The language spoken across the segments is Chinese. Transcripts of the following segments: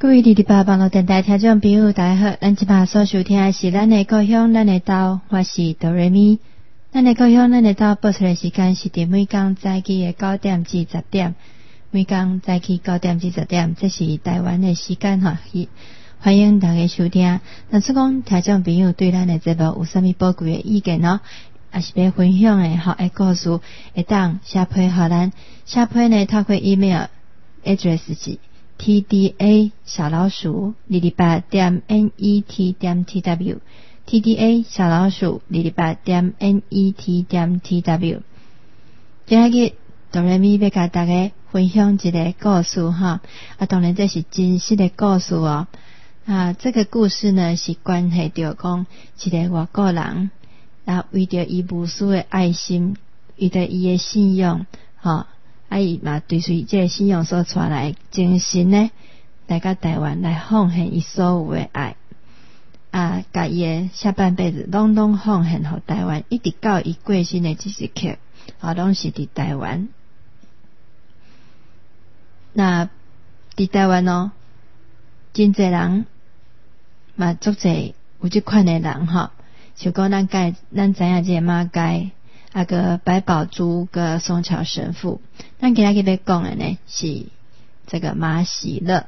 各位228网络电台听众朋友大家好，咱即摆所收听的是咱的故乡咱的岛，我是哆瑞咪。咱的故乡咱的岛播出的时间是伫每天早起的9点至10点，每天早起9点至10点，这是台湾的时间哈，欢迎大家收听。若是讲听众朋友对咱的节目有啥物宝贵的意见呢？也是要分享的的故事，会当写批予咱，写批呢透过 email address 是tda@228.net.tw tda@228.net.tw。 今日哆来咪要甲大家分享一个故事哈，当然这是真实的故事哦。这个故事呢是关系到讲一个外国人，为着伊无私的爱心，为着伊的信仰伊嘛对随这个信仰所带来精神呢，来到台湾来奉献伊所有的爱，甲伊的下半辈子拢奉献给台湾，一直到伊过身的这一刻，拢是伫台湾。那伫台湾真侪人嘛，足侪有这款的人像讲咱知影这个马街个白宝珠个松桥神父，咱今日要讲的呢是这个马喜乐。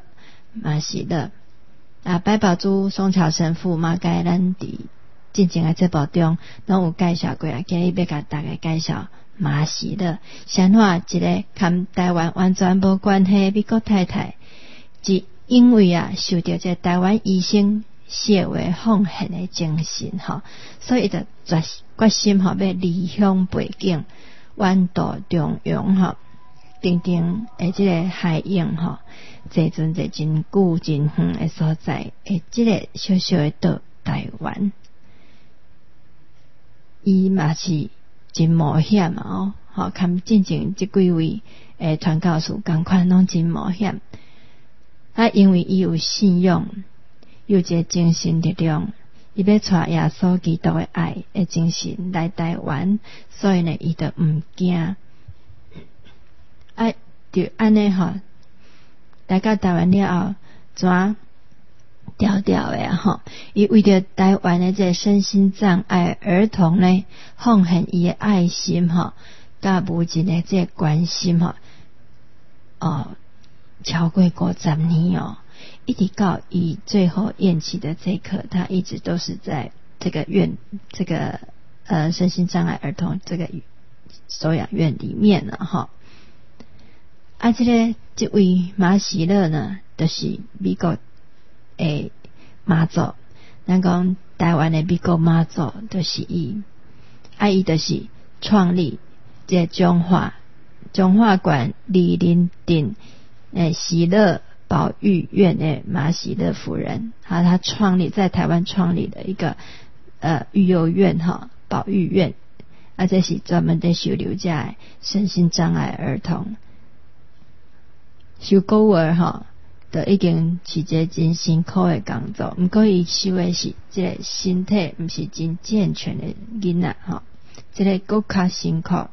白宝珠松桥神父马街，咱伫进前的节目中拢有介绍过，今日要甲大家介绍马喜乐，像怎一个跟台湾完全无关系美国太太，只因为受到这台湾医生社会奉献的精神所以就决心要离乡背井，远渡中洋定定的这个海洋坐船坐真久真远的所在的这个小小的岛台湾，伊嘛是真冒险跟进前这几位传教士同款拢真冒险因为伊有信仰，有一个精神力量，伊要带耶稣基督的爱的精神来台湾，所以呢伊就毋惊就安尼来到台湾了后怎调的伊为着台湾的这身心障碍儿童呢，奉献伊的爱心甲无尽的这关心超过50年一直到伊最后咽气的这一刻，他一直都是在这个身心障碍儿童这个收养院里面了这位马喜乐呢，就是美国的妈祖，咱讲台湾的美国妈祖就是伊就是创立这中华馆李林顶喜乐保育院的马喜乐夫人他在台湾创立的一个育幼院保育院这是专门在收留这身心障碍儿童。收孤儿就已经是一个真辛苦的工作，不过伊收的是这个身体不是真健全的囡仔这个更加辛苦。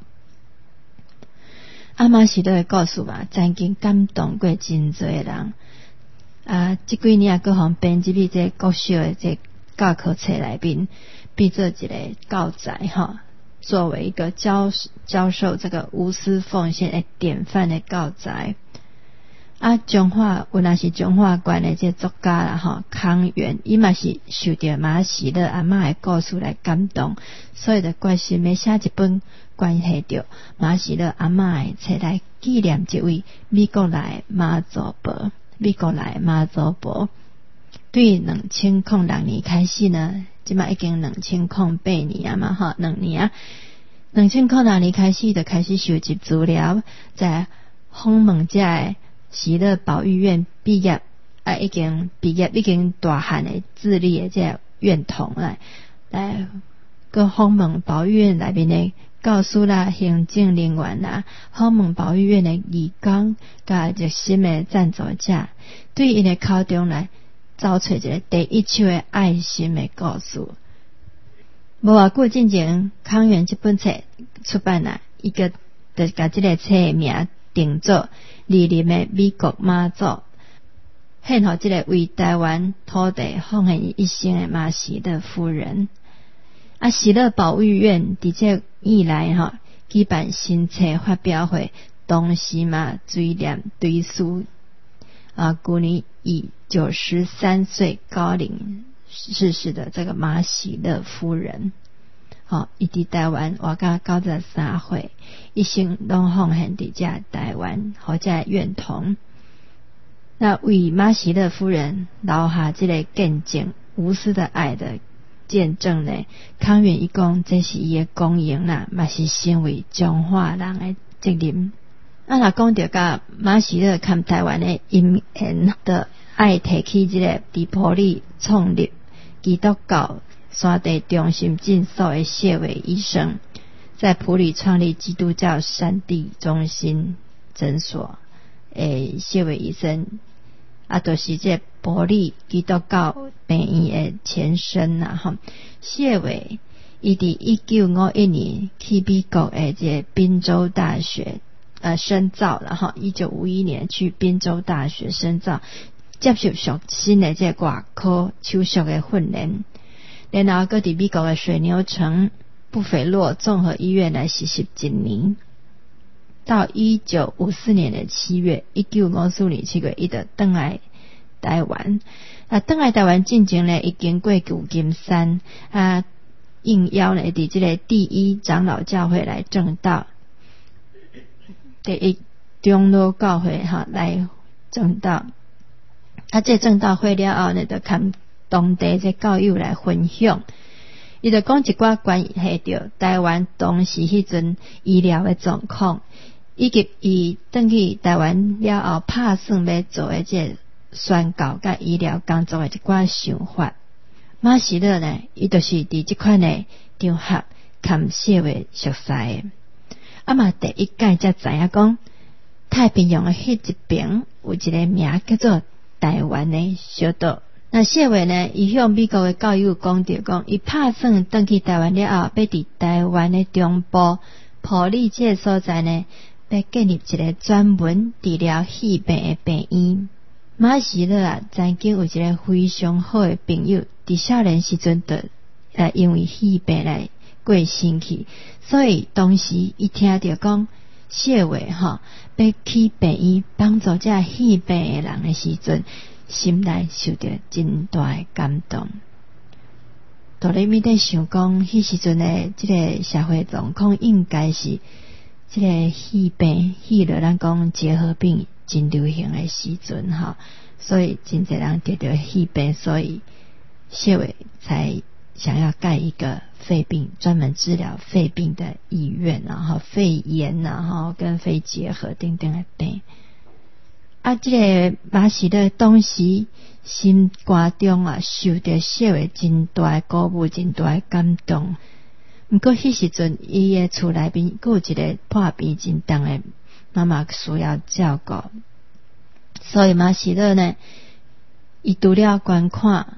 马喜乐的故事曾经感动过真多人这几年各项编辑在这国小的这教科册内面变做一个教材作为一个教授这个无私奉献的典范的教材中华有若是中华馆的这作家啦康源，伊嘛是受到马喜乐阿嬷的故事来感动，所以就决心要写一本关系到马喜乐阿嬷的册来纪念这位美国来妈祖婆。对2006年开始呢，即嘛已经2008年嘛2年2006年开始就开始收集资料，在访问这的喜乐保育院毕业已经大汉的自立的这院童来个访问保育院内面的教师啦、行政人员啦，访问保育院的义工甲热心的赞助者，对因的口中来找出一个第一手的爱心的故事。无偌久之前，康源这本册出版伊个就甲这个册的名定做《二林的美国妈祖》。迄献予这个为台湾土地奉献一生的马喜乐夫人。喜乐保育院伫这以来举办新册发表会，同时嘛追念追思去年以93岁高龄逝世的这个马喜乐夫人。伊伫台湾活到93岁，一生拢奉献伫这台湾，互这院童。那为马喜乐夫人留下这个见证无私的爱的见证呢，康源伊讲这是伊的公营啦，嘛是身为彰化人的责任。若讲到甲马喜乐和台湾的因缘的爱提起这个伫埔里创立基督教山地中心诊所的谢伟医生，在埔里创立基督教山地中心诊所谢伟医生就是这埔里基督教病院的前身啦谢伟伊伫1951年去美国的这宾州大学深造了1951年去宾州大学深造，接受上新的这外科手术的训练，然后搁伫美国的水牛城布菲洛综合医院来实习1年。到1954年的7月，1954年7月，伊就回来台湾。回来台湾进前呢，已经过旧金山应邀呢，伫这个第一长老教会来证道，第一长老教会来证道。这证道会了后呢，就跟当地这教友来分享。伊就讲一寡关系到台湾当时迄阵医疗的状况，以及伊回去台湾了后打算要做的这宣教甲医疗工作的一寡想法。马喜乐呢，伊就是伫这款的场合跟谢伟熟悉的。嘛第一届才知影讲，太平洋的迄一边有一个名叫做台湾的小岛。那谢伟呢，伊向美国的教友讲着讲，伊打算回去台湾了后，要伫台湾的中部埔里这个所在呢，要建立一个专门治疗肺病的病院。马喜乐曾经有一个非常好的朋友，伫少年时阵就因为肺病来过身去，所以当时伊听到讲谢伟要去病院帮助这肺病的人的时阵，心内受到真大的感动。多里咪在想讲，迄时阵的这个社会状况应该是这个肺病肺了咱讲结核病真流行的时阵所以真侪人得到肺病，所以谢伟才想要盖一个肺病专门治疗肺病的医院肺炎跟肺结核等等的病。这个马喜乐当时心肝中受到谢伟真大的鼓舞，真大的感动。不过迄时阵伊的厝内边还有一个破病真重的妈妈需要照顾，所以马喜乐呢，伊除了捐款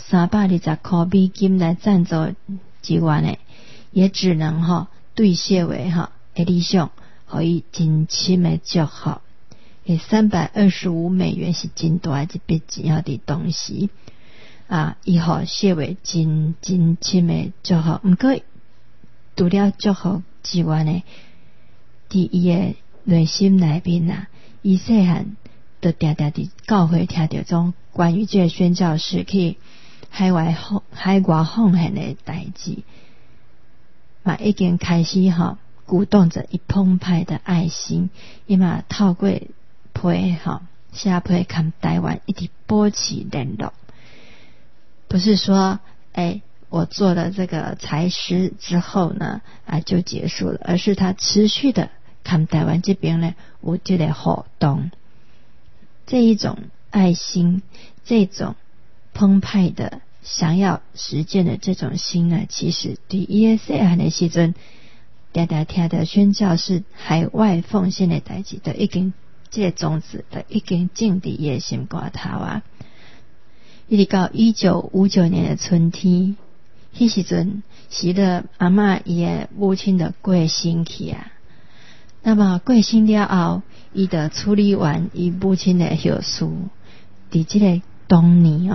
320块美金来赞助之外呢，也只能对谢伟的理想互伊真深的祝福。325美元是真大一笔钱伫当时伊互谢伟真深的祝福。不过除了祝福之外呢，伫伊的内心内面伊细汉就常常伫教会听到种关于这个宣教士去海外奉献的代志，已经开始鼓动着一澎湃的爱心，伊嘛透过批写批跟台湾一直保持联络。不是说我做了这个才师之后呢就结束了，而是他持续的跟台湾这边呢有这个活动。这一种爱心，这种澎湃的想要实践的这种心呢，其实对伊细汉的时阵常常听到宣教士海外奉献的代志，就已经这个种子就已经种伫伊的心肝头一直到1959年的春天，迄时阵喜乐阿嬷伊的母亲就过身去那么过身了后，伊就处理完伊母亲的后事， 伫即个冬年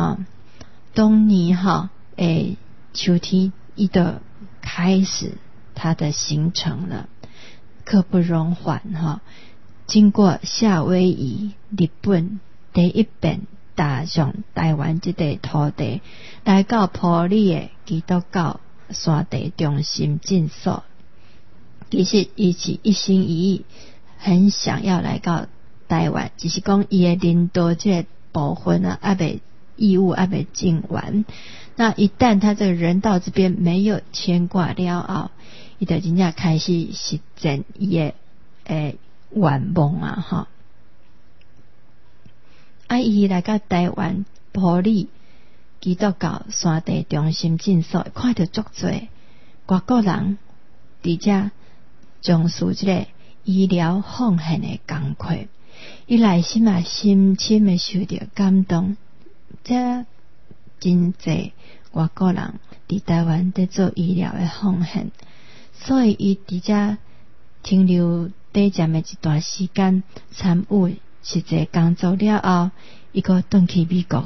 秋天伊就开始它的形成了，刻不容缓经过夏威夷、日本第一遍踏上台湾这块土地，来到埔里的基督教山地中心进修。其实伊是一心一意很想要来到台湾，只是讲伊的领导这个部分义务还没尽完。那一旦他这个人到这边没有牵挂了后，伊就真正开始实践伊的愿望伊来到台湾埔里基督教山地中心进修，看到足多外国人伫遮从事这个医疗奉献的工作，伊内心深深的受到感动。这真济外国人伫台湾在做医疗的奉献，所以伊伫遮停留短暂的一段时间，参与实际工作了后，伊个回去美国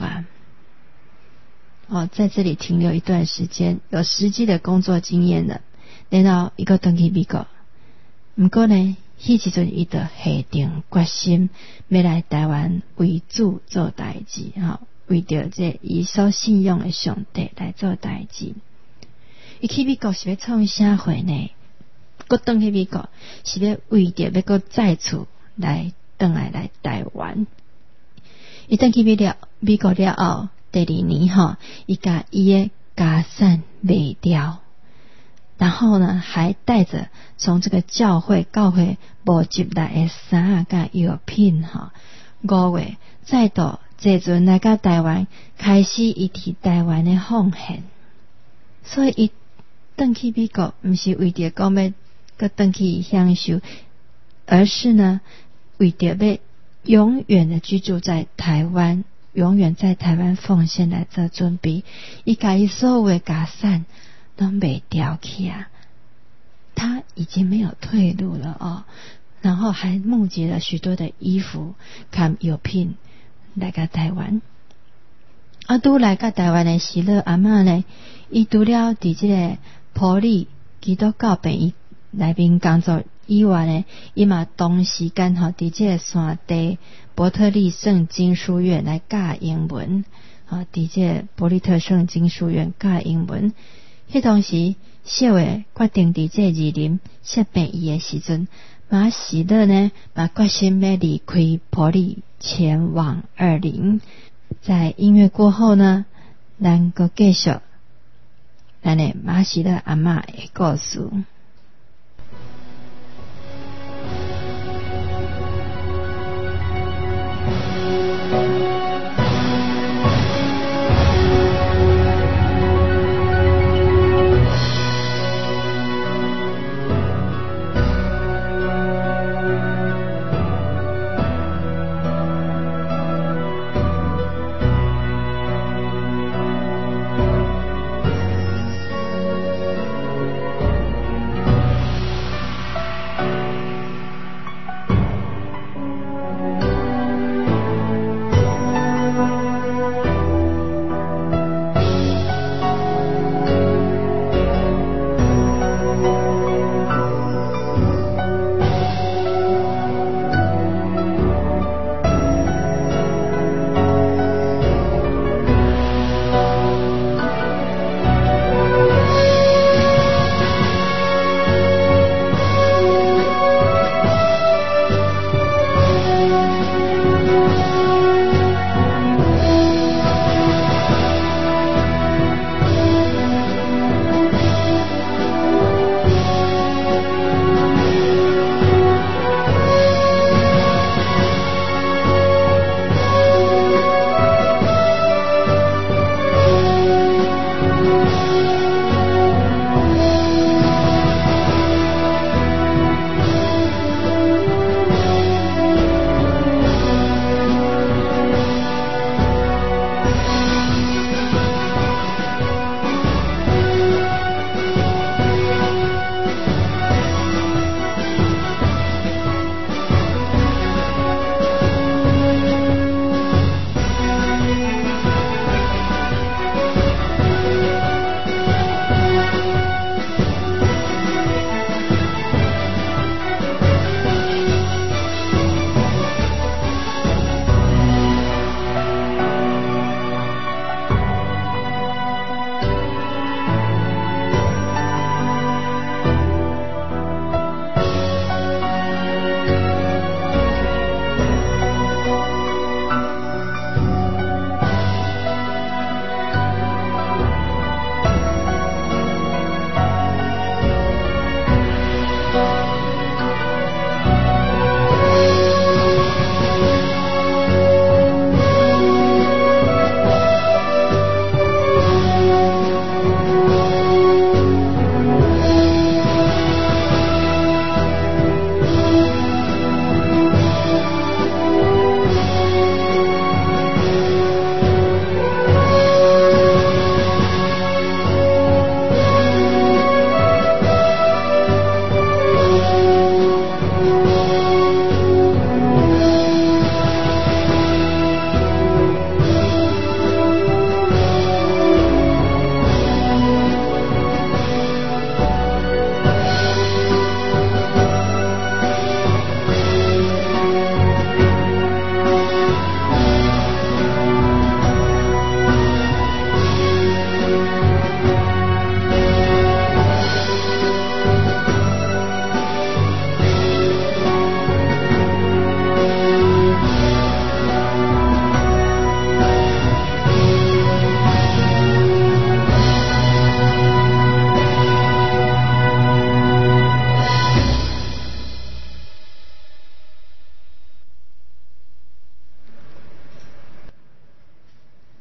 在这里停留一段时间，有实际的工作经验了，然后伊个回去美国。不过呢，迄时阵伊就下定决心要来台湾为主做代志为着这伊所信仰的上帝来做代志。伊去美国是要创啥货呢？佫回去美国是要为着要佫再次来回来台湾。伊回去美国了后，第二年伊甲伊的家产卖掉，然后呢还带着从这个教会募集来的衫甲药品5月再度坐船来到台湾，开始伊伫台湾的奉献。所以伊回去美国不是为着讲要佫回去享受，而是呢为着要永远的居住在台湾，永远在台湾奉献来做准备。伊甲伊所有的家产都卖掉去他已经没有退路了然后还募集了许多的衣服和药品来到台湾。拄来到台湾的喜乐阿嬷呢，伊除了伫这个埔里基督教病院内面工作以外呢，伊嘛同时间伫这个山地伯特利圣经书院来教英文伫这个伯利特圣经书院教英文。迄当时小的决定伫这二林设病医的时阵，马喜乐呢决心要离开埔里前往二林。在音乐过后呢，咱佫继续咱的马喜乐阿嬷的故事。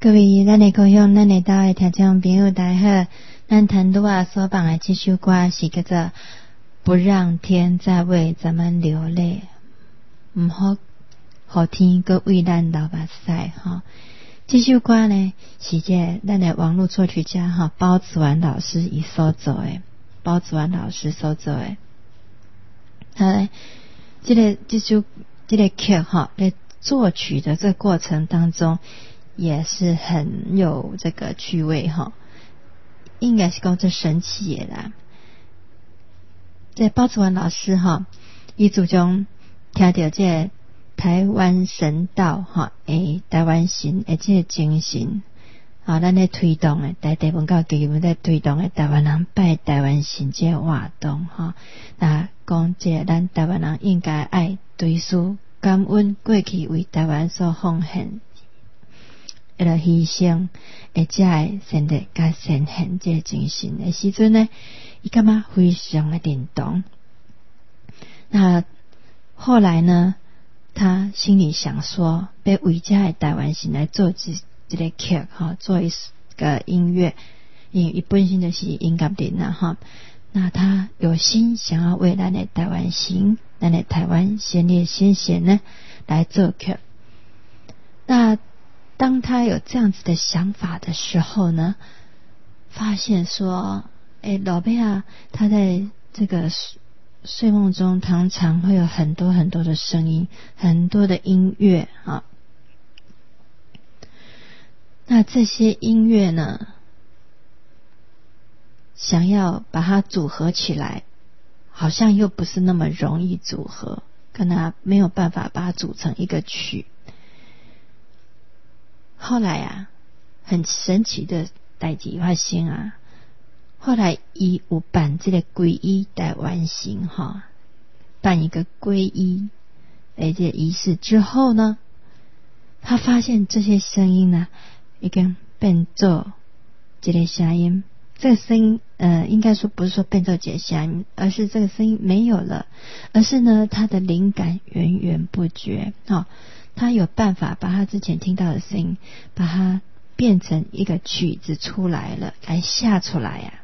各位咱的高雄咱的岛的听众朋友大家好，咱谈多啊所放的这首歌是叫做不让天再为咱们流泪，唔好让天搁为咱流目屎哈。这首歌呢是咱的网络作曲家哈包子丸老师伊所做的，包子丸老师所做的。他这个曲哈在作曲的这个过程当中也是很有这个趣味哈，应该是讲这神奇的啦。这包子丸老师哈，伊自从听到这台湾神道哈，台湾神这个精神啊，咱咧推动的台地文教基金会在推动的台湾人拜台湾神这个活动哈，那讲这咱台湾人应该爱对思感恩过去为台湾所奉献牺牲，而且会先得甲先献这精神的时阵呢，伊感觉非常的认同。那后来呢，他心里想说，要为这个台湾神来做这个曲哈，做一个音乐，因为伊本身就是音乐人啦哈。那他有心想要为咱的台湾神，咱的台湾先烈先贤呢来做曲。那当他有这样子的想法的时候呢，发现说，老贝啊，他在这个睡梦中常常会有很多很多的声音，很多的音乐啊。那这些音乐呢，想要把它组合起来，好像又不是那么容易组合，可能没有办法把它组成一个曲。后来啊，很神奇的代志发生啊，后来伊有办这个皈依台湾神哈，办一个皈依这个仪式之后呢，他发现这些声音呢已经变做这个声音。这个声音应该说不是说变做这个声音，而是这个声音没有了，而是呢他的灵感源源不绝他有办法把他之前听到的声音把它变成一个曲子出来了，来下出来啊，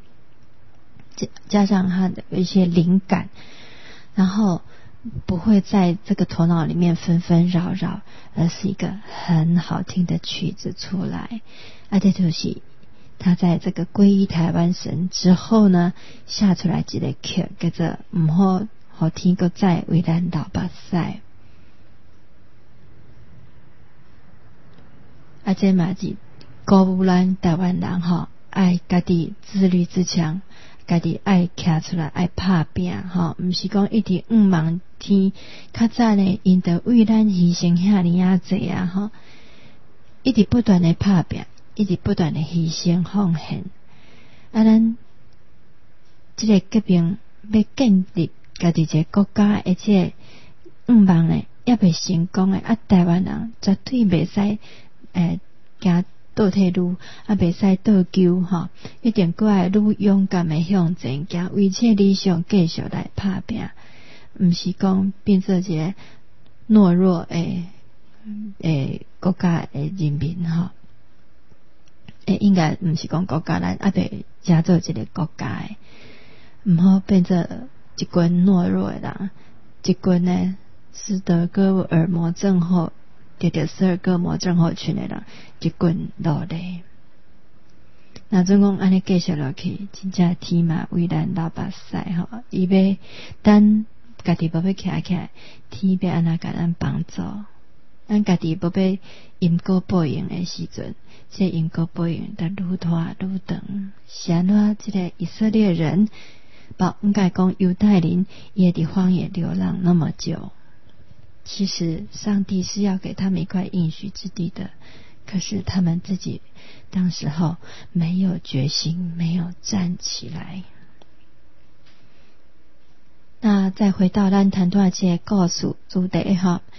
加上他的一些灵感，然后不会在这个头脑里面纷纷扰扰，而是一个很好听的曲子出来。这就是他在这个皈依台湾神之后呢，下出来一个曲叫做唔好让天搁再为咱流目屎。这嘛是鼓舞咱台湾人爱家己自律自强，家己爱站出来，爱打拼不是讲一直望天。较早呢，因得为咱牺牲遐尼啊济啊一直不断的打拼，一直不断的牺牲奉献。咱这个革命要建立家己一个国家，而且望呢也未成功的台湾人绝对袂使行倒退路，袂使倒救一定搁爱愈勇敢的向前行，为这理想继续来打拼，毋是讲变做一个懦弱的国家的人民应该毋是讲国家咱袂加做一个国家的，毋好变做一群懦弱的人，一群呢斯德哥尔摩症候得斯德哥尔摩症候群的人，一群落泪。那总讲安尼继续落去，真正天嘛为咱流目屎伊要等家己要起来，天要安怎甲咱帮助？咱家己要因果报应的时阵，这因果报应得愈拖愈长。是安怎这个以色列人，应该讲犹太人也伫荒野流浪那么久。其实上帝是要给他们一块应许之地的，可是他们自己当时候没有决心，没有站起来。那再回到咱谈多这个故事主题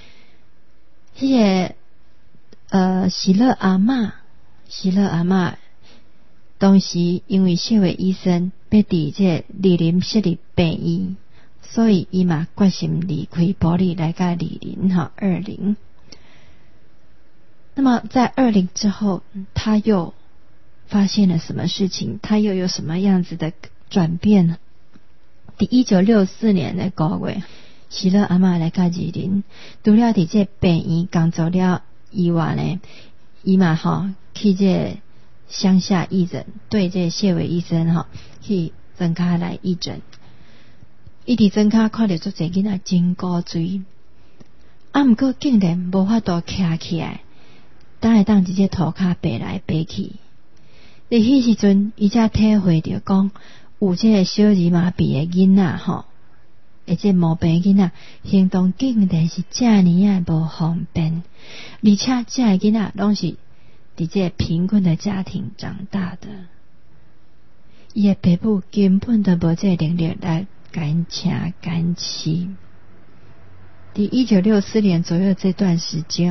迄个喜乐阿嬷当时因为社会医生要伫这莅临设立病院，所以伊嘛决心离开埔里来甲莅临20。 那么在20之后，他又发现了什么事情？他又有什么样子的转变呢？第1964年的5月，喜乐阿嬷来到宜林，除了伫这病院工作了以外呢，伊嘛去这乡下义诊，对这谢伟医生去诊卡来义诊。伊伫诊卡看到足侪囡仔真古锥，毋过竟然无法度徛起来，当伫这涂骹爬来爬去。伫迄时阵，伊才体会到讲，有这个小儿麻痹的囡仔而且毛病囡仔行动竟然是这么无方便，而且这个囡仔拢是伫这贫困的家庭长大的，伊的爸母根本都无这能力来赶请赶起。伫1964年左右这段时间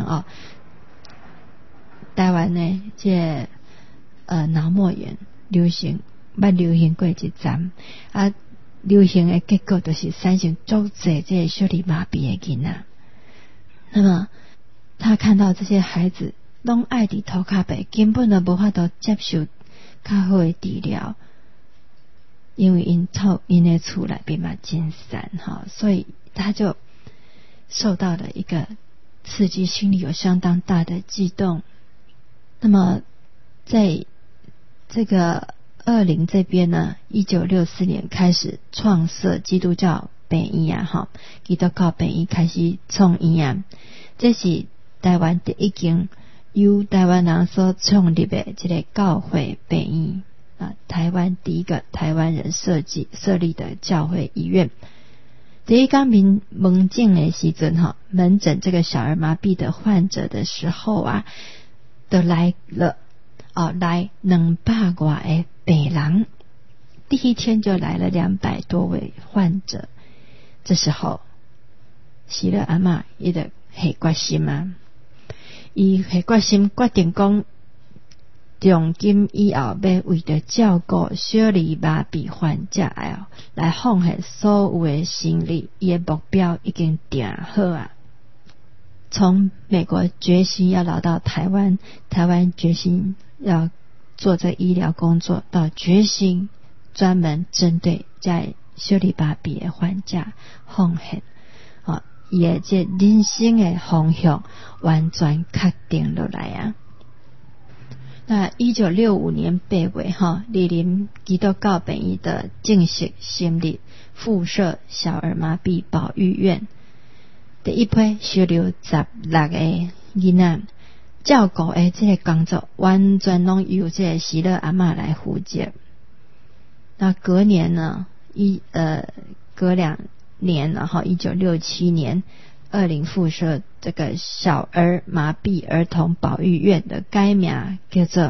台湾呢这脑膜炎流行过一阵流行的结果就是产生足侪这个小儿麻痹的囡仔。那么他看到这些孩子拢爱伫涂骹爬，根本都无法度接受较好的治疗，因为因的厝内边嘛真散所以他就受到了一个刺激，心里有相当大的悸动。那么在这个20这边呢，1964年开始创设基督教病院基督教病院开始创院这是台湾第一间由台湾人所创立的这个教会病院台湾第一个台湾人设立的教会医院。第一天门诊的时阵门诊这个小儿麻痹的患者的时候都来了来200多的病人，第一天就来了200多位患者。这时候喜乐阿嬷伊就下决心伊下决心决定讲，从今以后要为着照顾小儿麻痹患者来奉献所有的心力，伊的目标已经定好从美国决心要来到台湾，台湾决心要做这医疗工作，到决心专门针对在小儿麻痹的患者奉献伊的这人生的方向完全确定落来那1965年8月莅临基督教病院的正式成立附设小儿麻痹保育院，第一批收留16个囡仔，照顾的这个工作完全拢由这个喜乐阿嬷来负责。那隔年呢隔2年1967年20附设这个小儿麻痹儿童保育院的改名叫做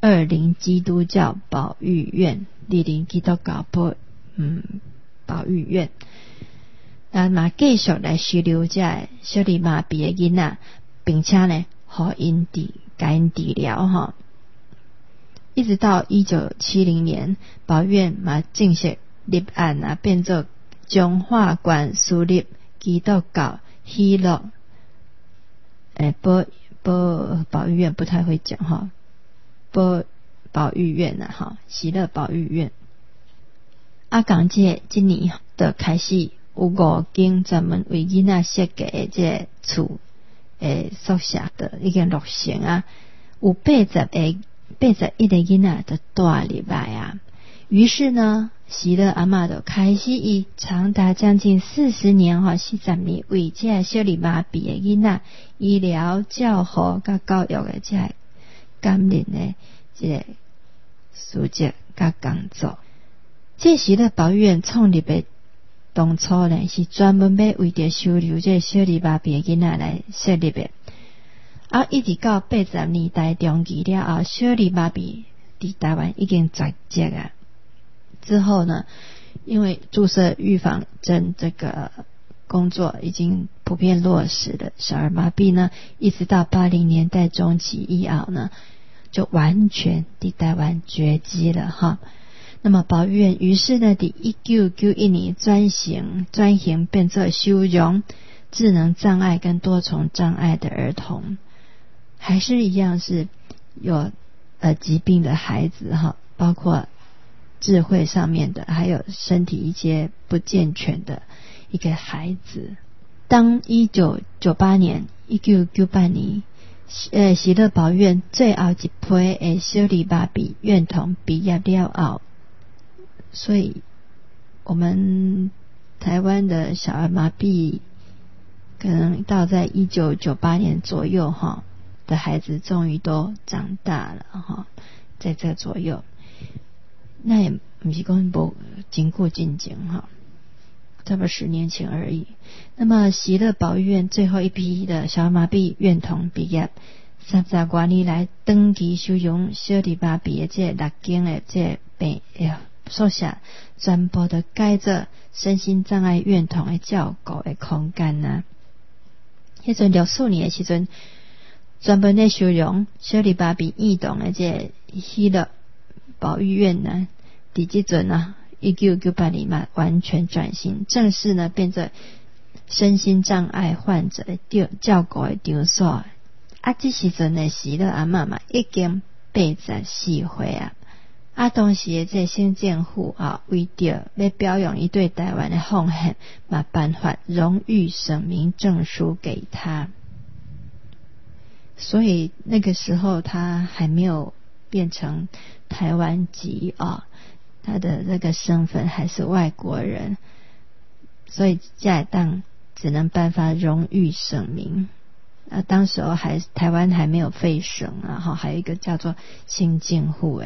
20基督教保育院，20基督教保育院。那么继续来收留这小儿麻痹的囡仔，并且呢给因治疗一直到1970年，保院嘛正式立案变作中华关私立基督教喜乐保育院，不太会讲保育院喜乐保育院。港这今年就开始有5间专门为囡仔设计的这厝宿舍的已经落成有81个囡仔就住入来于是呢喜乐阿嬷就开始以长达将近40年40年为这小儿麻痹的囡仔医疗照护甲教育的这感人的这个事迹甲工作。这喜乐保育院创立的当初呢是专门要为着收留这小儿麻痹的囡仔来设立的一直到80年代中期了后，小儿麻痹在台湾已经绝迹之后呢，因为注射预防针这个工作已经普遍落实了，小儿麻痹呢一直到80年代中期以后呢就完全在台湾绝迹了那么保育院于是呢在1991年转型变作收容智能障碍跟多重障碍的儿童， 还是一样是有疾病的孩子哈，包括智慧上面的，还有身体一些不健全的一个孩子。当1998年喜乐保院最后一批的小儿麻痹院童毕业了后，所以我们台湾的小儿麻痹可能到在1998年左右哈的孩子终于都长大了哈，在这左右，那也不是说不经过进前哈，差不多10年前而已。那么喜乐保育院最后一批的小儿麻痹院童毕业，30多年来长期收容小儿麻痹的这6间的这病宿舍，全部都改做身心障碍院童的照顾的空间啊。迄阵64年的时阵，专门在收容小儿麻痹儿童的这喜乐保育院呢，伫即阵啊1998年嘛完全转型，正式呢变做身心障碍患者的照顾的场所。这时阵的喜乐阿嬷嘛已经84岁啊。当时的这新政府为着要表扬伊对台湾的奉献，嘛颁发荣誉省民证书给他。所以那个时候他还没有变成台湾籍他的那个身份还是外国人，所以在当只能颁发荣誉省民。当时候台湾还没有废省还有一个叫做新政府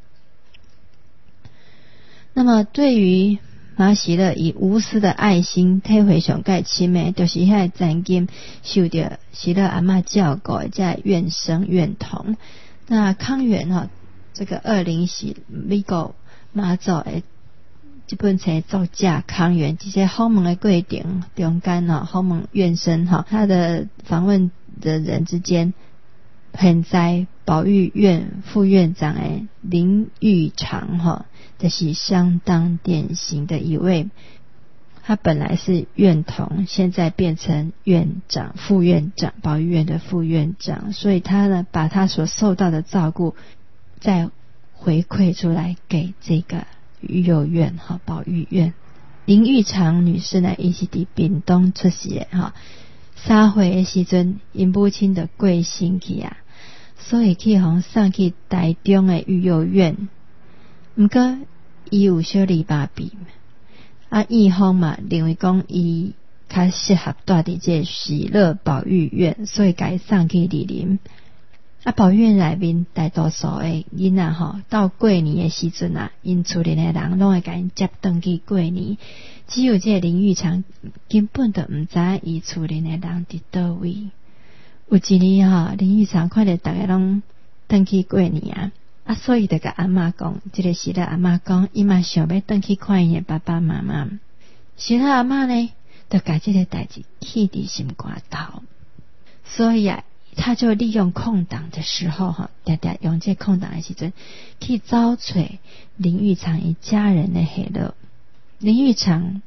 那么对于马喜乐以无私的爱心体会上介深的，就是遐曾经受到喜乐阿嬷照顾的这院生院童。那康源这个20是美国马祖的这本册作家康源，这些访问的过程中间访问院生他的访问的人之间，现在保育院副院长的林玉长就是相当典型的一位。他本来是院童，现在变成院长、副院长，保育院的副院长，所以他呢把他所受到的照顾再回馈出来给这个育幼院保育院。林玉长女士呢，伊是伫屏东出世的3岁的时阵，因母亲就过身去所以去互送去台中的育幼院。不过伊有小儿麻痹，院方嘛认为讲伊较适合住伫这喜乐保育院，所以甲伊送去蒞林。保育院内面大多数的囡仔到过年的时阵因厝里的人拢会甲因接转去过年，只有这林玉长根本就毋知影伊厝里的人伫倒位。有一年林玉长看到大家拢转去过年所以就甲阿嬷讲，这个喜乐阿嬷讲，伊嘛想要转去看伊的爸爸妈妈。喜乐阿嬷呢，就甲这个代志记伫心肝头，所以他就利用空档的时候常常用这空档的时阵去找找林玉长一家人的下落。林玉长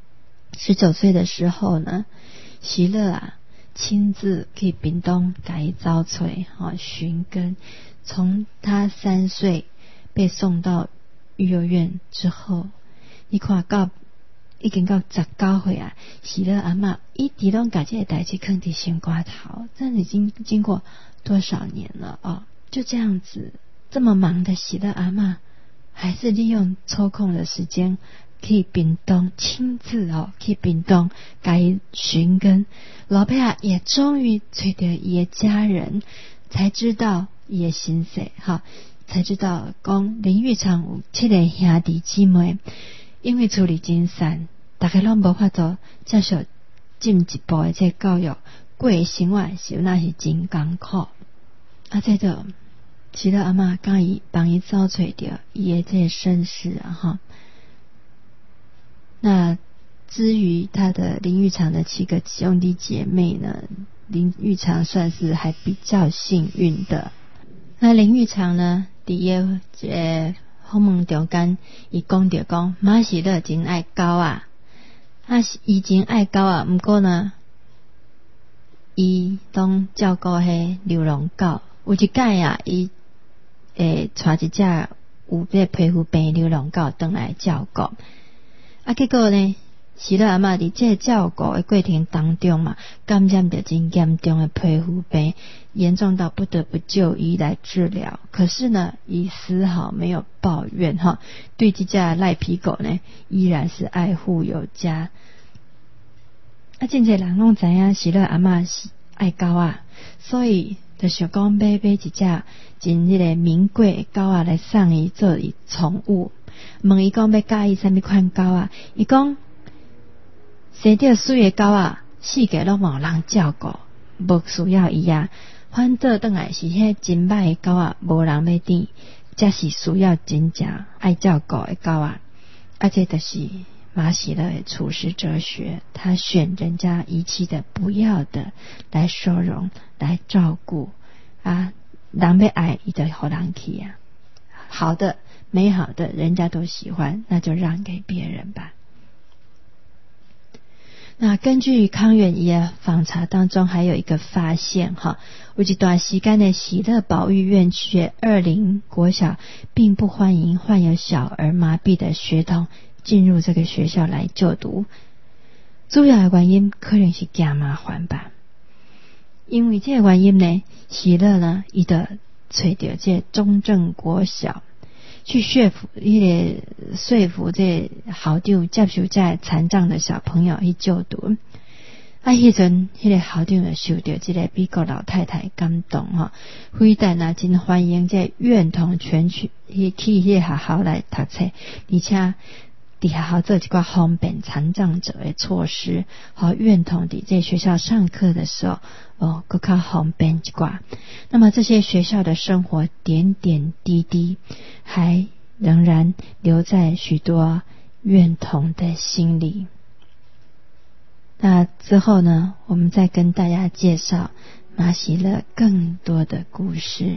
19岁的时候呢，喜乐亲自去屏东甲伊找找寻根。从他3岁被送到育幼院之后，你看到已经到19岁喜乐阿嬷一直拢把这个代志放伫心肝头，这已经经过多少年了就这样子，这么忙的喜乐阿嬷还是利用抽空的时间去屏东，亲自去屏东甲伊寻根。老爸也终于找到伊的家人，才知道伊的身世才知道讲林玉长有7个兄弟姊妹，因为处理真散，大家拢无法度接受进一步的这教育，过的生活是那是真艰苦。这个喜乐阿嬷帮伊找找到伊的这身世那至于他的林玉长的7个兄弟姐妹呢，林玉长算是还比较幸运的。那林玉长呢，伫个访问中间，伊讲到讲马喜乐真爱狗伊真爱狗不过呢， 伊拢照顾迄流浪狗。有一摆啊，伊带一只有这皮肤病流浪狗回来照顾。啊，结果呢，喜乐阿嬷伫这照顾的过程当中嘛，感染到真严重的皮肤病，严重到不得不就医来治疗。可是呢，伊丝毫没有抱怨哈，对这只赖皮狗呢，依然是爱护有加。啊，真侪人拢知影喜乐阿嬷是爱狗啊，所以就想讲买一只真迄个名贵的狗啊来送伊做伊宠物。问伊讲要介意啥物款狗啊？伊讲生着水的狗啊，世界拢无人照顾，无需要伊啊。反倒转来是迄真歹的狗啊，无人要甜，才是需要真正爱照顾的狗啊。啊，这就是马喜乐的处世哲学，他选人家遗弃的、不要的来收容、来照顾啊。人要爱，伊就互人去啊。好的、美好的，人家都喜欢，那就让给别人吧。那根据康远仪的访查当中，还有一个发现哈，有一段时间的喜乐保育院区20国小并不欢迎患有小儿麻痹的学童进入这个学校来就读，主要的原因可能是怕麻烦吧。因为这个原因呢，喜乐呢，伊就找到这中正国小去说服这校长接受这残障的小朋友去就读。啊，迄阵迄个校长就受到这个美国老太太感动哈，非但啊真欢迎这院童全去迄个学校来读册，而且伫学校做一寡方便残障者的措施，和院童伫这学校上课的时候更较方便一寡。那么这些学校的生活点点滴滴，还仍然留在许多院童的心里。那之后呢，我们再跟大家介绍马喜乐更多的故事。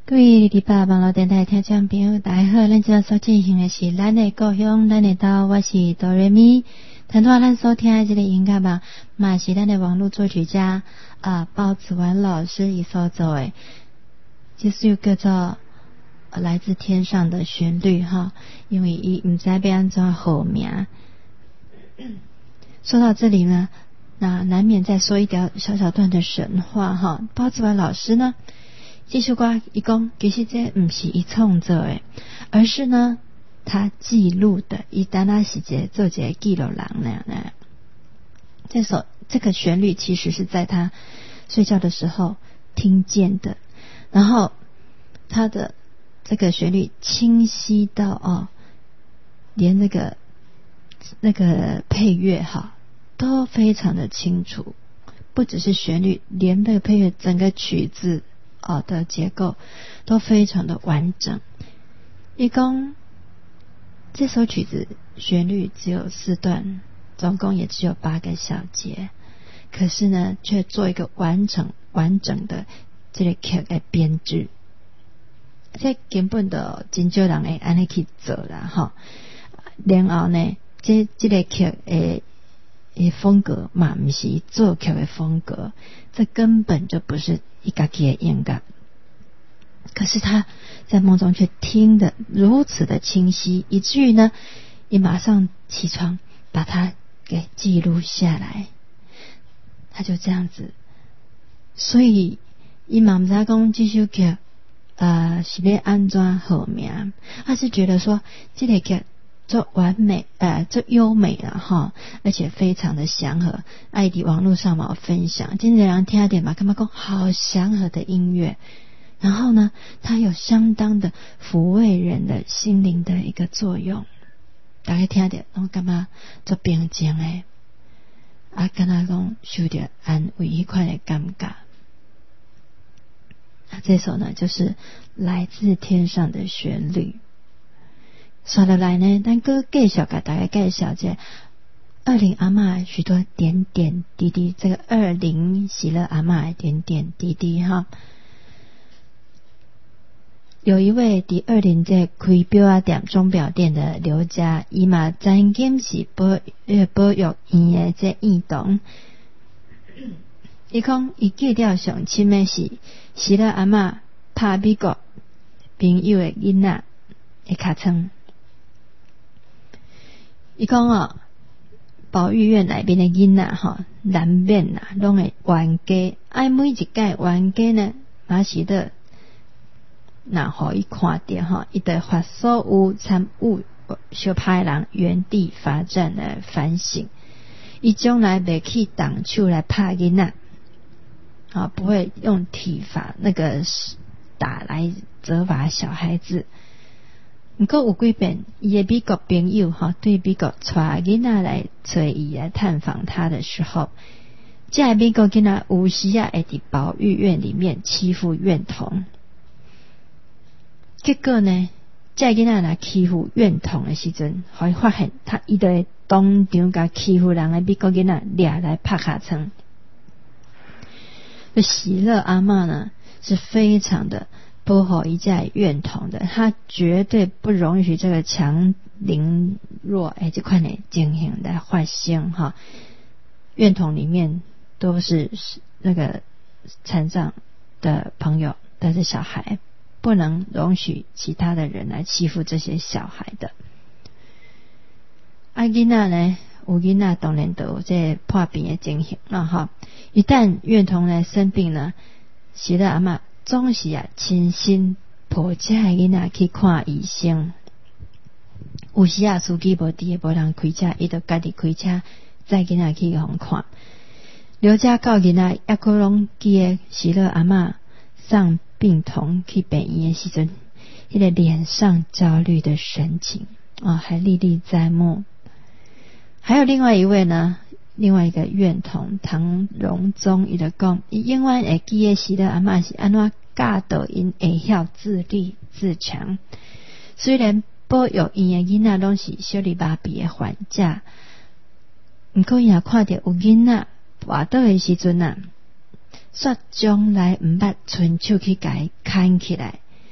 各位礼拜网络电台听众朋友大家好，咱今所进行的是咱的故乡咱的岛，我是哆瑞咪。谈到咱所听的这个音乐吧，嘛是咱的网络作曲家鲍子文老师伊所做的，就是叫做来自天上的旋律哈，因为伊唔知要安怎好名。说到这里呢，那难免再说一条小小段的神话哈。鲍子文老师呢，这首歌一讲，其实这不是伊创作的，而是呢他记录的，伊单那是做一个记录人呢。这个旋律其实是在他睡觉的时候听见的，然后他的这个旋律清晰到连那个配乐哈都非常的清楚，不只是旋律，连那个配乐整个曲子的结构都非常的完整。一共这首曲子旋律只有4段，总共也只有8个小节，可是呢却做一个完整的这个曲的编制，这根本的真少人会安尼去做啦哈。然后呢这个曲的风格嘛不是作曲的风格，这根本就不是一家己的音乐，可是他在梦中却听得如此的清晰，以至于呢你马上起床把它给记录下来。他就这样子，所以他嘛不知道说这首曲是要安怎好名，他是觉得说这个曲做完美做优美了哈，而且非常的祥和。爱迪网络上嘛分享，今天人听一点嘛，干嘛讲好祥和的音乐，然后呢它有相当的抚慰人的心灵的一个作用。大家听一点，然后干嘛做平静的干嘛讲受到安慰一块的感觉。这首呢就是来自天上的旋律。说落来呢，咱搁介绍给大家介绍这20阿嬷许多点点滴滴，这个20喜乐阿嬷的点点滴滴哈。有一位第20在开表店钟表店的刘家，伊嘛曾经是保育院的这院童。伊讲伊记得上深的是喜乐阿嬷拍美国朋友的囡仔的尻川。伊讲保育院内面的囡仔难免拢会冤家，每一届冤家呢嘛是的，那互伊看到伊就发所有参与小歹人原地罚站来反省，伊将来袂去动手来拍囡仔不会用体罚那个打来责罚小孩子。不过有几遍伊的美国朋友对美国带囡仔来找伊来探访他的时候，这美国囡仔有时会在保育院里面欺负院童。结果呢这囡仔来欺负院童的时阵，会发现伊就会当场甲欺负人的美国囡仔抓来拍尻川。喜乐阿嬷呢是非常的保护一家院童的，他绝对不容许这个强凌弱这块的情形来发生哈。院童里面都是那个残障的朋友，但是小孩不能容许其他的人来欺负这些小孩的。囡仔呢，有囡仔当然都有这破病的情形了哈。一旦院童来生病呢，喜乐阿嬷总是亲身抱这囡仔去看医生。有时司机无伫无人开车，伊就家己开车载囡仔去互看。刘家教囡仔抑佫拢记得喜乐阿嬷送病童去病院的时阵，那个脸上焦虑的神情还历历在目。还有另外一位呢，另外一个院童唐荣宗，伊就讲伊永远会记得喜乐阿嬷是安怎教导因会晓自立自强。虽然保育院的囡仔拢是小儿麻痹的患者，不过伊也看到有囡仔滑倒的时阵说将来毋捌伸手去甲伊牵起来，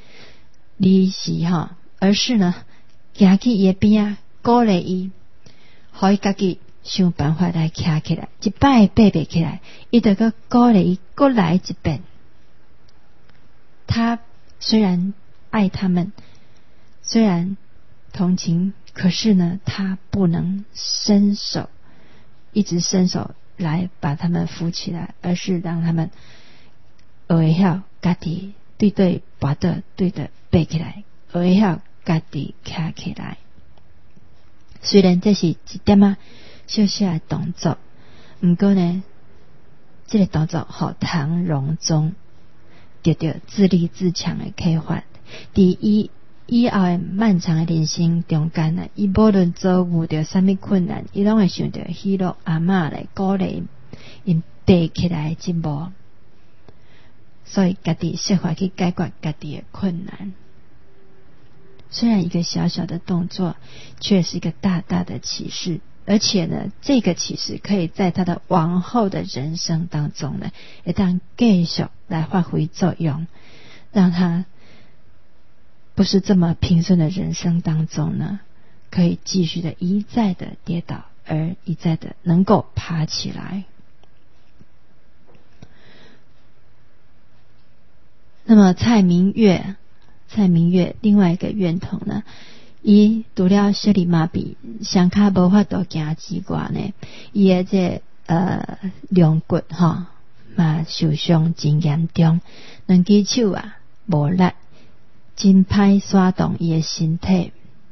而是呢行去伊边啊，鼓励伊，互伊家己想办法来徛起来，一摆爬不起来，伊就个鼓励伊过来一遍。他虽然爱他们，虽然同情，可是呢，他不能一直伸手来把他们扶起来，而是让他们学会晓家己对跋倒，对爬起来，学会晓家己徛起来。虽然这是一点啊小小的动作，不过呢，这个动作互唐荣宗得到自立自强的启发。伫以后的漫长的人生中间呢，伊无论遭遇到什么困难，伊拢会想到希洛阿嬷来鼓励因爬起来的进步，所以家己设法去解决家己的困难。虽然一个小小的动作，却是一个大大的启示，而且呢，这个启示可以在他的往后的人生当中呢，会当继续来发挥作用，让他不是这么平顺的人生当中呢，可以继续的一再的跌倒，而一再的能够爬起来。那么蔡明月另外一个怨童呢，伊除了小儿麻痹，双脚无法度行之外呢，伊的这两骨嘛受伤真严重，两只手啊无力，真歹刷动伊的身体。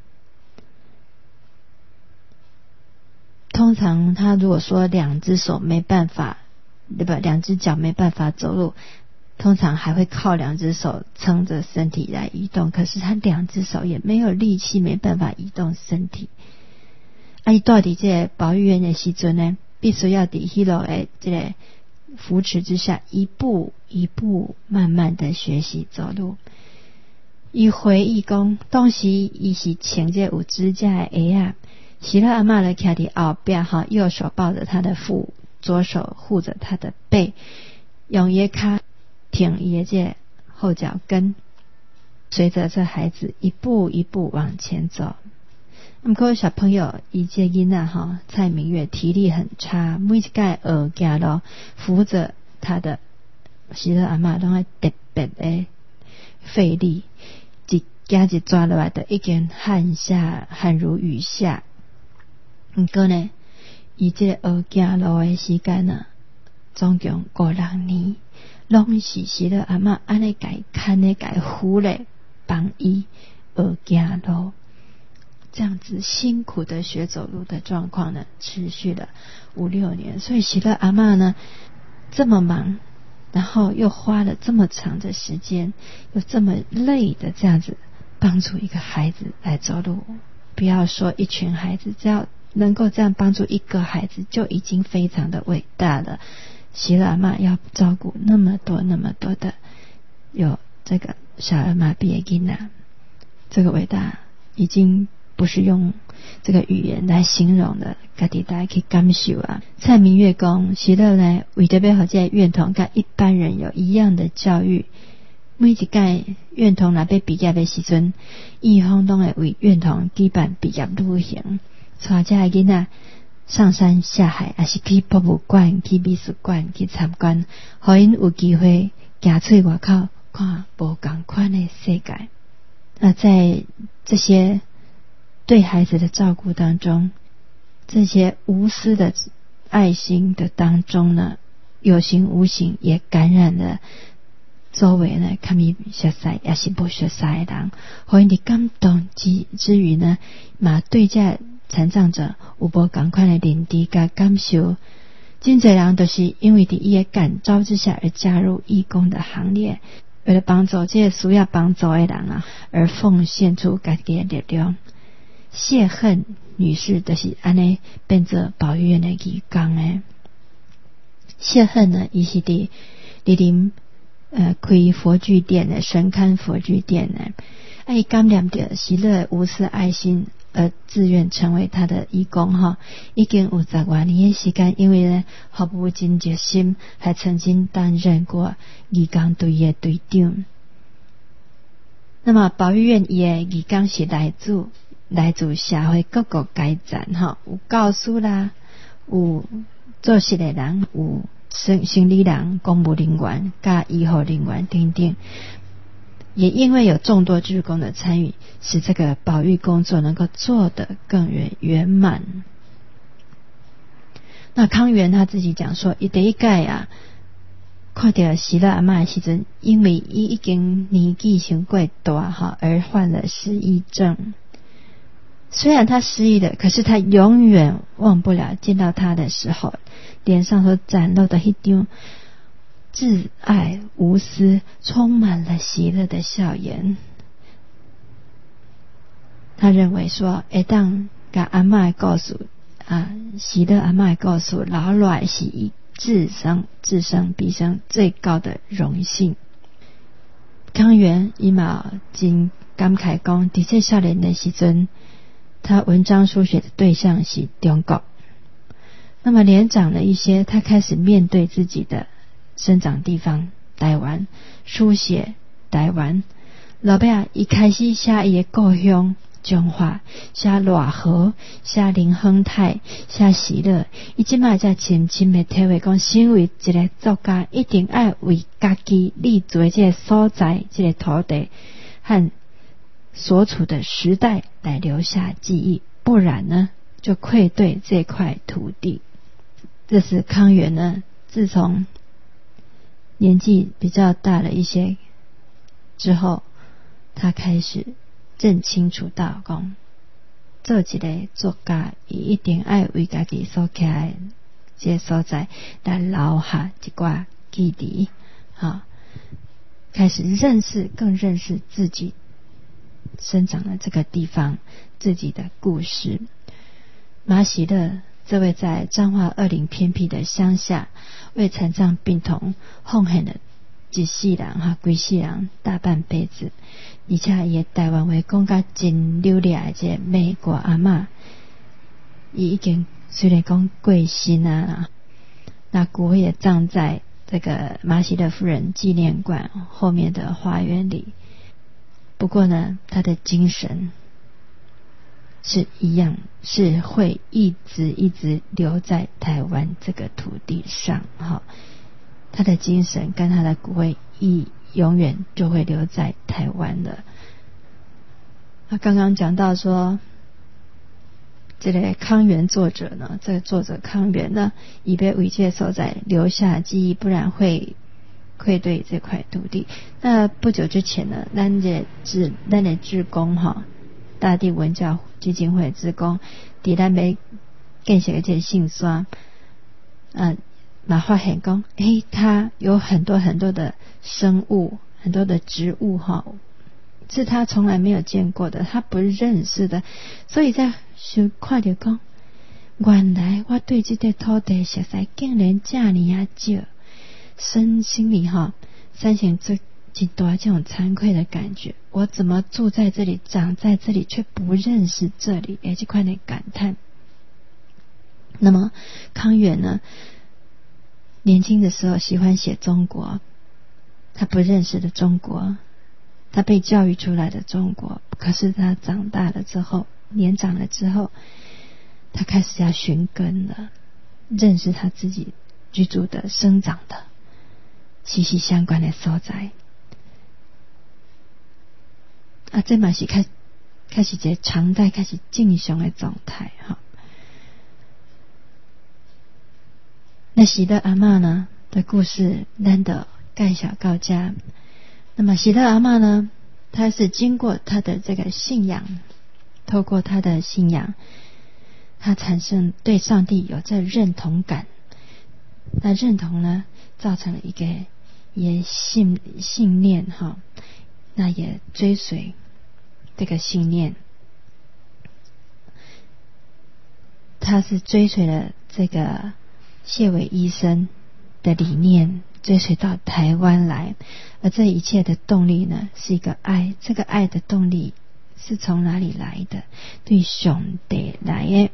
通常他如果说两只手没办法，对吧？两只脚没办法走路，通常还会靠两只手撑着身体来移动，可是他两只手也没有力气，没办法移动身体。伊住伫这个保育院的时阵呢，必须要伫迄落的这个扶持之下，一步一步慢慢的学习走路。伊回忆讲，当时伊是穿这有指甲的鞋啊，希勒阿嬷就徛伫后边右手抱着他的腹，左手护着他的背，用伊的脚挺伊的这后脚跟，随着这孩子一步一步往前走。不过小朋友伊这囡仔蔡明月体力很差，每一次学行路扶着他的希勒阿嬷拢会特别的费力，一行一抓落来的已经汗如雨下。不过呢，伊这学行路的时间呢，总共5-6年，拢是希勒阿嬷安尼改看的改扶嘞，帮伊学行路。这样子辛苦的学走路的状况呢，持续了5-6年。所以希勒阿嬷呢这么忙，然后又花了这么长的时间，又这么累的这样子帮助一个孩子来走路。不要说一群孩子，只要能够这样帮助一个孩子，就已经非常的伟大了。希勒阿嬷要照顾那么多的有这个小儿麻痹的囡仔，这个伟大已经不是用这个语言来形容的，家己大家去感受啊。蔡明月讲，希勒呢为着要让这个院童跟一般人有一样的教育，每一届院童若要毕业的时阵，院方都会为院童举办毕业旅行，带这个囡仔上山下海，还是去博物馆、去美术馆去参观，让因有机会行出外口看不同款的世界。在这些对孩子的照顾当中，这些无私的爱心的当中呢，有形无形也感染了周围呢看伊熟悉也是不熟悉的人，让因的感动之余呢，嘛对这残障者有无同款的认知跟感受。真侪人都是因为伫伊的感召之下而加入义工的行列，为了帮助这些需要帮助的人啊，而奉献出家己的力量。谢恨女士就是安尼变做保育院的义工的。谢恨呢，伊是伫林开佛具店的神龛佛具店的，伊感念着希勒无私爱心而自愿成为他的义工已经有10多年的时间，因为呢服务真热心，还曾经担任过义工队的队长。 那么保育院伊的义工是来自社会各个阶层有教师啦，有做事的人，有生理人、公务人员、甲医护人员等等。也因为有众多志工的参与，使这个保育工作能够做得更圆满。那康源他自己讲说，伊第一届看到喜乐阿嬷的时阵，因为伊已经年纪伤过大而患了失忆症。虽然他失忆了，可是他永远忘不了见到他的时候脸上所展露的一张挚爱无私、充满了喜乐的笑颜。他认为说，会当甲阿嬷的故事喜乐阿嬷的故事留落来是伊至生毕生最高的荣幸。康源伊嘛真感慨讲，伫这少年的时阵，他文章书写的对象是中国。那么年长了一些，他开始面对自己的生长地方台湾，书写台湾。老爸一开始写伊的故乡中华，写赖和，写林亨泰，写喜乐，伊即摆才深深的体会讲，身为一个作家，一定要为家己立足的这个所在、这个土地和所处的时代来留下记忆，不然呢就愧对这块土地。这是康源呢，自从年纪比较大了一些之后，他开始正清楚到讲，做一个作家，伊一定要为家己所起来这个所在来留下一寡记忆开始更认识自己生长的这个地方，自己的故事。马喜乐这位在彰化20偏僻的乡下，为残障病童奉献了一世人规世人大半辈子，而且也台湾话讲甲真流利的这个美国阿嬷，伊已经虽然讲过身那骨灰也葬在这个马喜乐夫人纪念馆后面的花园里。不过呢，他的精神是一样，是会一直留在台湾这个土地上他的精神跟他的骨灰永远就会留在台湾的。他刚刚讲到说，这个康源作者呢，这个作者康源呢，以被为这所在留下记忆，不然会愧对这块土地。那不久之前呢，咱的志工大地文教基金会志工，伫咱要建设的这个信刷嘛发现讲，它有很多的生物，很多的植物是他从来没有见过的，他不认识的。所以在看到讲，原来我对这个土地熟悉竟然这么少，心里产生极大这种惭愧的感觉。我怎么住在这里，长在这里，却不认识这里？这块的感叹。那么康源呢，年轻的时候喜欢写中国，他不认识的中国，他被教育出来的中国。可是他长大了之后，年长了之后，他开始要寻根了，认识他自己居住的、生长的息息相关的所在。这嘛是开始一个常态，开始正常的状态那喜乐阿嬷呢的故事，咱就介绍到这。那么喜乐阿嬷呢，她是经过她的这个信仰，透过她的信仰，她产生对上帝有这认同感。那认同呢，造成了一个也信念那也追随这个信念。他是追随了这个谢伟医生的理念，追随到台湾来。而这一切的动力呢，是一个爱。这个爱的动力是从哪里来的？对上帝来的。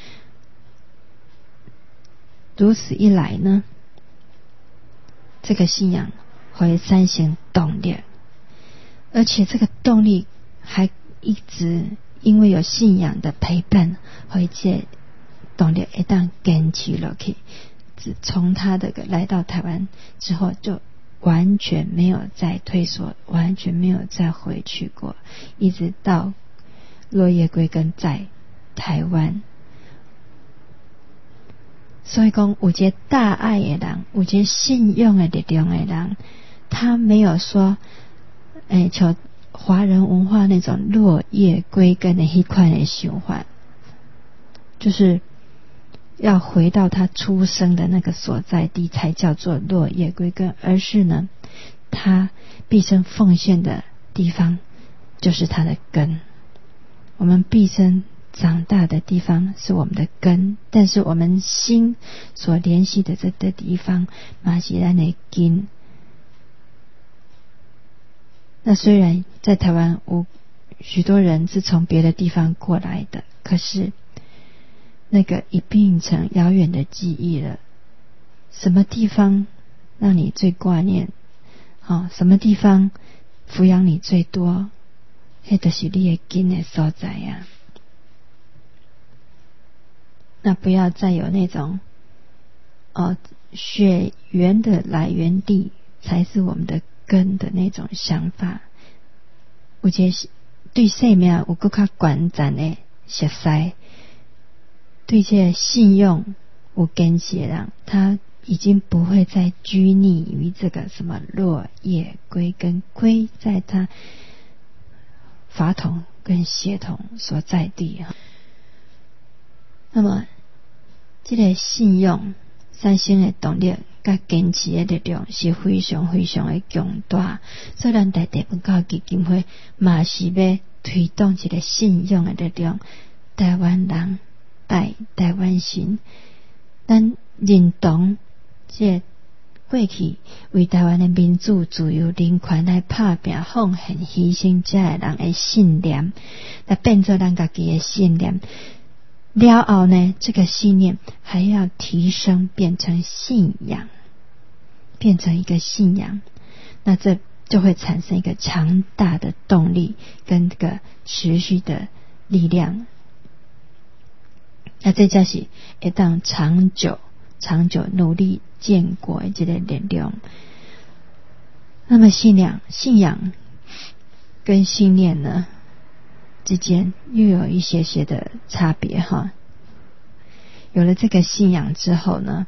如此一来呢，这个信仰会产生动力。 而且这个动力还一直因为有信仰的陪伴，和这动力一旦坚持下去，从他的来到台湾之后，就完全没有再退缩，完全没有再回去过，一直到落叶归根在台湾。所以说有一个大爱的人，有一个信仰的力量的人，他没有说像华人文化那种落叶归根的一块的想法，就是要回到他出生的那个所在地才叫做落叶归根，而是呢，他毕生奉献的地方就是他的根。我们毕生长大的地方是我们的根，但是我们心所联系的这个地方嘛是咱的根。那虽然在台湾许多人是从别的地方过来的，可是那个已变成遥远的记忆了。什么地方让你最挂念？什么地方抚养你最多？那就是你的根的所在啊。那不要再有那种血缘的来源地才是我们的根的那种想法。有一个对生命有更加关键的熟悉，对这个信用有坚持的人，他已经不会再拘泥于这个什么落叶归根，归在他法统跟血统所在地。那么这个信用产生的动力甲坚持的力量是非常非常的强大，所以咱台文教基金会嘛是要推动这个信仰的力量。台湾人拜台湾神，咱认同这过去为台湾的民主自由人权来打拼奉献牺牲这的人的信念，来变做咱家己的信念了后呢，这个信念还要提升变成信仰，变成一个信仰，那这就会产生一个强大的动力跟这个持续的力量。那这就是会当长久努力建国的这个力量。那么信仰跟信念呢之间又有一些的差别哈。有了这个信仰之后呢，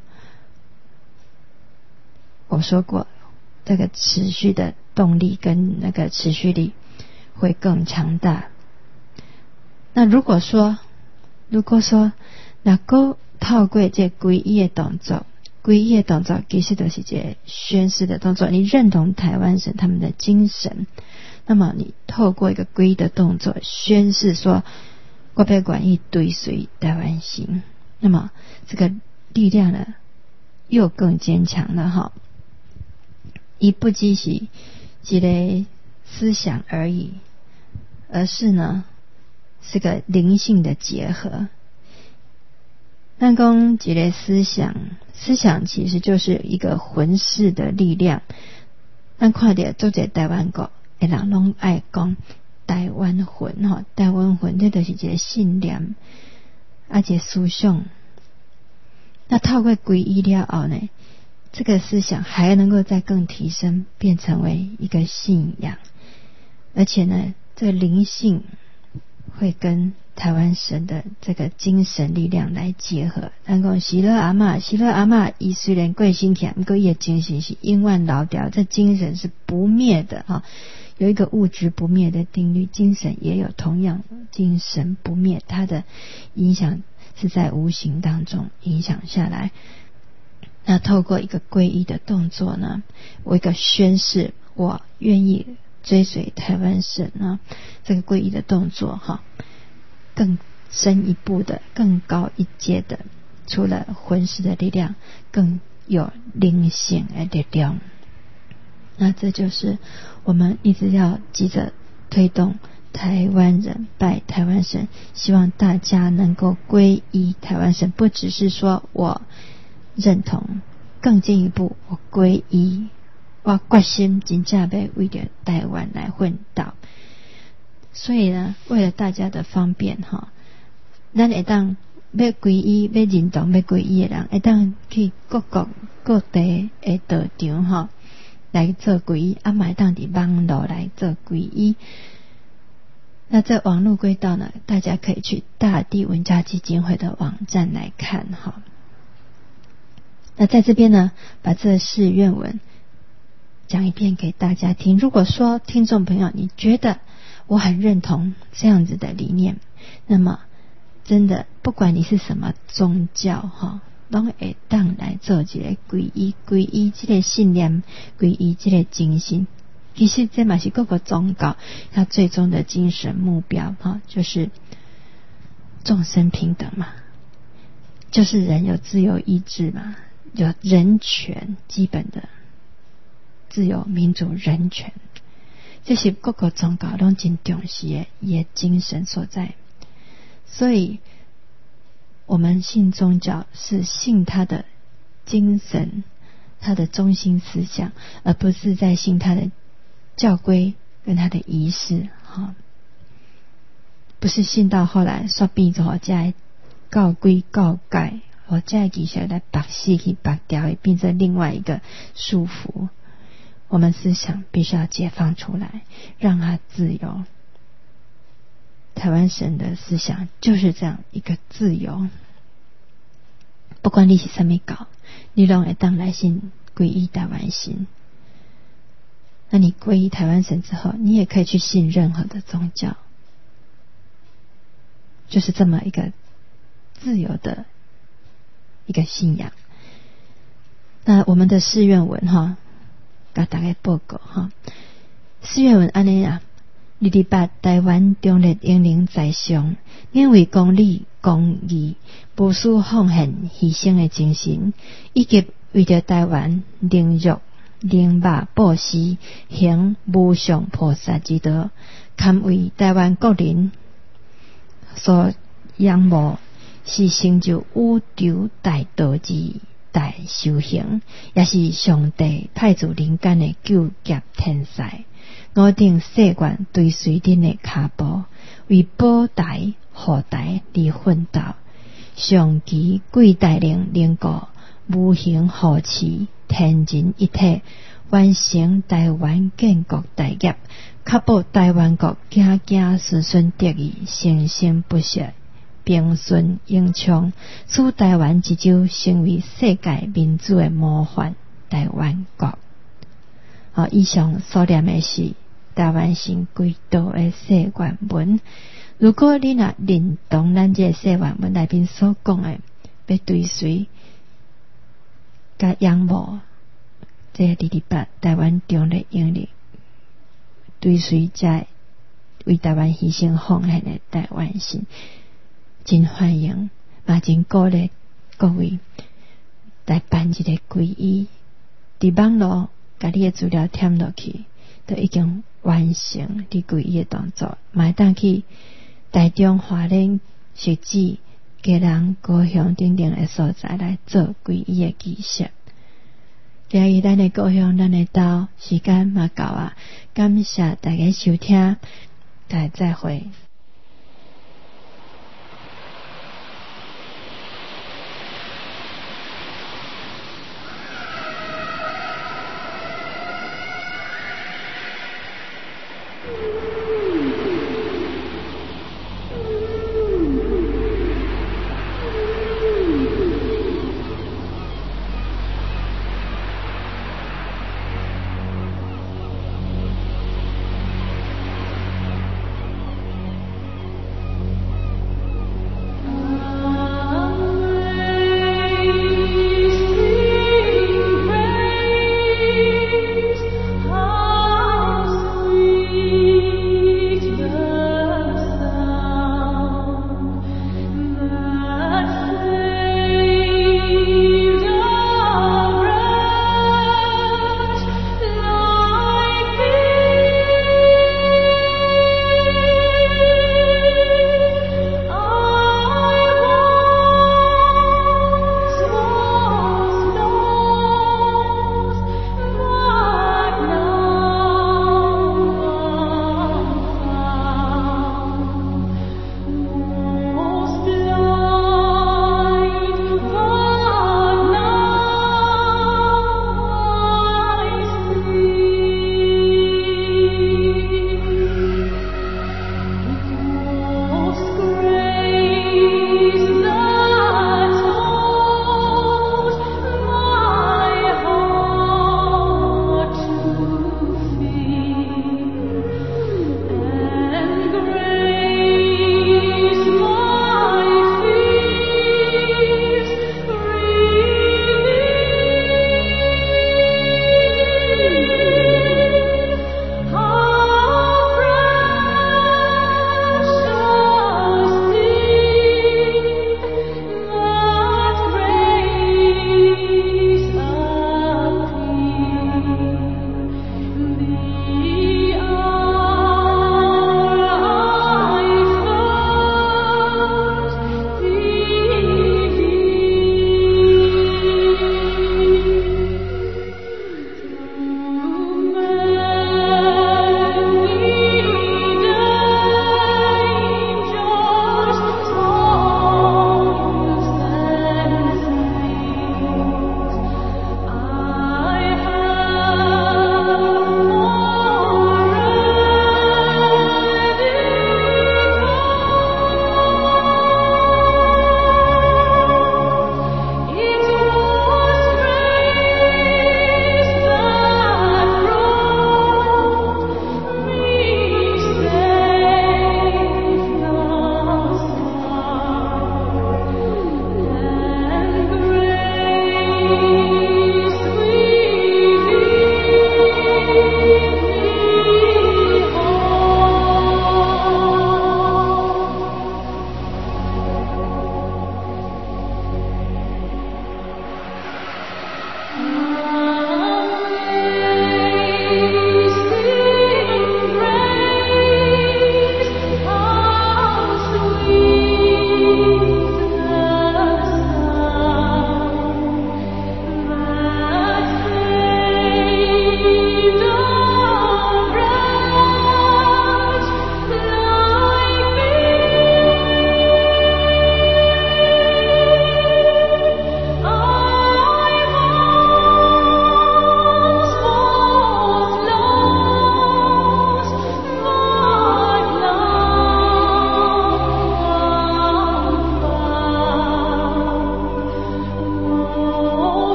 我说过这个持续的动力跟那个持续力会更强大。那如果说能够透过这皈依的动作，皈依的动作其实都是这宣誓的动作，你认同台湾神他们的精神，那么你透过一个皈依的动作宣誓说我要愿意追随台湾神，那么这个力量呢又更坚强了哈。一不只是一个思想而已，而是呢是个灵性的结合。咱讲一个思想其实就是一个魂式的力量。咱看到做者台湾国的人拢爱讲台湾魂哈，台湾魂这就是一个信念，一个思想。那透过皈依了后呢，这个思想还能够再更提升，变成为一个信仰，而且呢，这个灵性会跟台湾神的这个精神力量来结合。咱讲喜乐阿嬷伊虽然过身去，不过伊的精神是永远老掉，这精神是不灭的哈。有一个物质不灭的定律，精神也有同样精神不灭，它的影响是在无形当中影响下来。那透过一个皈依的动作呢，我一个宣誓我愿意追随台湾神呢，这个皈依的动作哈，更深一步的更高一阶的，除了魂师的力量更有灵性的力量。那这就是我们一直要急着推动台湾人拜台湾神，希望大家能够皈依台湾神，不只是说我认同，更进一步我皈依我决心真正要为了台湾来奋斗。所以呢，为了大家的方便咱会当要皈依、要认同、要皈依的人，会当去各国各地的道场来做皈依，嘛会当伫网络来做皈依。那这网络轨道呢，大家可以去大地文教基金会的网站来看那在这边呢，把这誓愿文讲一遍给大家听。如果说听众朋友你觉得我很认同这样子的理念，那么真的不管你是什么宗教都会当来做一个皈依，皈依这个信念，皈依这个精神。其实这嘛是各个宗教它最终的精神目标就是众生平等嘛，就是人有自由意志嘛，有人权，基本的自由民主人权，这是各个宗教都很重视的也精神所在。所以我们信宗教是信他的精神，他的中心思想，而不是在信他的教规跟他的仪式不是信到后来说变做这教规教改或这其实来拔死去拔掉，变成另外一个束缚。我们思想必须要解放出来，让它自由。台湾神的思想就是这样一个自由，不管你是什么搞，你都会当来信皈依台湾神。那你皈依台湾神之后，你也可以去信任何的宗教，就是这么一个自由的一个信仰。那我们的誓愿文跟大家报告誓愿文安尼228台湾中日英灵在上，因为公理公义无私奉献牺牲的精神，以及为着台湾灵肉灵肉布施行无上菩萨之道，堪为台湾国人所仰慕，是成就宇宙大道之大修行，也是上帝派驻人间的救劫天使。我定世愿追随恁的脚步，为保台护台而奋斗，上期贵带领灵国无形护持天人一体，完成台湾建国大业，确保台湾国子子孙孙得以生生不息，平顺永昌，使台湾之州成为世界民主的模范台湾国。以上所念的是台湾神归道的誓愿文。如果你若认同咱这誓愿文内面所讲的，要追随甲仰慕这228台湾中日英灵，追随在为台湾牺牲奉献的台湾神，真欢迎，嘛真鼓励各位来办一个皈依。伫网络把你的资料添落去，都已经完成你皈依的动作。嘛当去台中花莲实际家人高雄等等的所在来做皈依的仪式。今日咱的高雄咱的岛时间嘛到感谢大家收听，大家再会。